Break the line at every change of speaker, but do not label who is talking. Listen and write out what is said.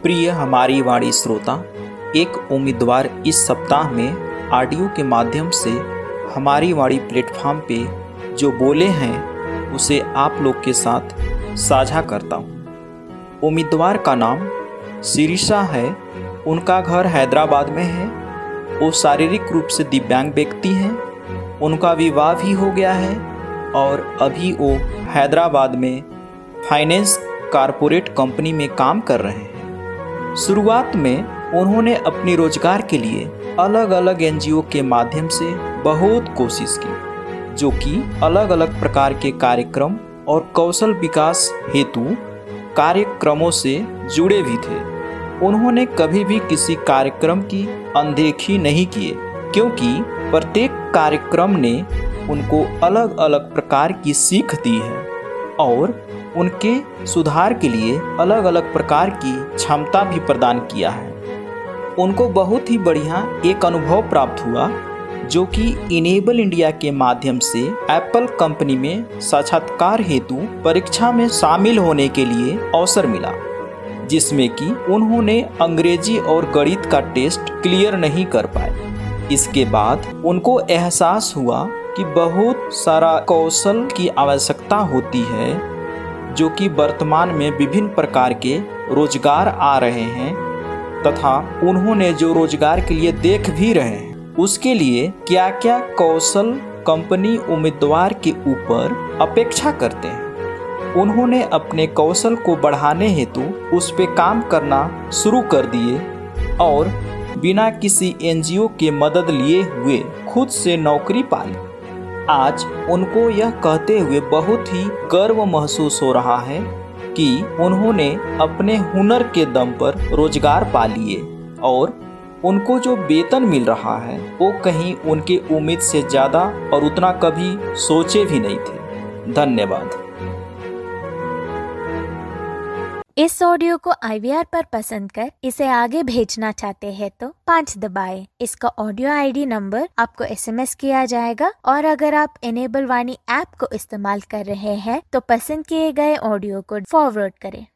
प्रिय हमारी वाणी श्रोता, एक उम्मीदवार इस सप्ताह में ऑडियो के माध्यम से हमारी वाणी प्लेटफॉर्म पे जो बोले हैं उसे आप लोग के साथ साझा करता हूँ। उम्मीदवार का नाम शिरीषा है। उनका घर हैदराबाद में है। वो शारीरिक रूप से दिव्यांग व्यक्ति हैं। उनका विवाह भी हो गया है और अभी वो हैदराबाद में फाइनेंस कॉरपोरेट कंपनी में काम कर रहे हैं। शुरुआत में उन्होंने अपनी रोजगार के लिए अलग अलग एनजीओ के माध्यम से बहुत कोशिश की, जो कि अलग अलग प्रकार के कार्यक्रम और कौशल विकास हेतु कार्यक्रमों से जुड़े भी थे। उन्होंने कभी भी किसी कार्यक्रम की अनदेखी नहीं किए, क्योंकि प्रत्येक कार्यक्रम ने उनको अलग अलग प्रकार की सीख दी है और उनके सुधार के लिए अलग अलग प्रकार की क्षमता भी प्रदान किया है। उनको बहुत ही बढ़िया एक अनुभव प्राप्त हुआ, जो कि इनेबल इंडिया के माध्यम से एप्पल कंपनी में साक्षात्कार हेतु परीक्षा में शामिल होने के लिए अवसर मिला, जिसमें कि उन्होंने अंग्रेजी और गणित का टेस्ट क्लियर नहीं कर पाए। इसके बाद उनको एहसास हुआ कि बहुत सारा कौशल की आवश्यकता होती है, जो कि वर्तमान में विभिन्न प्रकार के रोजगार आ रहे हैं तथा उन्होंने जो रोजगार के लिए देख भी रहे हैं, उसके लिए क्या क्या कौशल कंपनी उम्मीदवार के ऊपर अपेक्षा करते हैं। उन्होंने अपने कौशल को बढ़ाने हेतु उस पे काम करना शुरू कर दिए और बिना किसी एनजीओ के मदद लिए हुए खुद से नौकरी पाली। आज उनको यह कहते हुए बहुत ही गर्व महसूस हो रहा है कि उन्होंने अपने हुनर के दम पर रोजगार पा लिए और उनको जो वेतन मिल रहा है वो कहीं उनके उम्मीद से ज़्यादा और उतना कभी सोचे भी नहीं थे। धन्यवाद।
इस ऑडियो को IVR पर पसंद कर इसे आगे भेजना चाहते हैं तो 5 दबाएं। इसका ऑडियो ID नंबर आपको SMS किया जाएगा और अगर आप इनेबल वाणी ऐप को इस्तेमाल कर रहे हैं तो पसंद किए गए ऑडियो को फॉरवर्ड करें।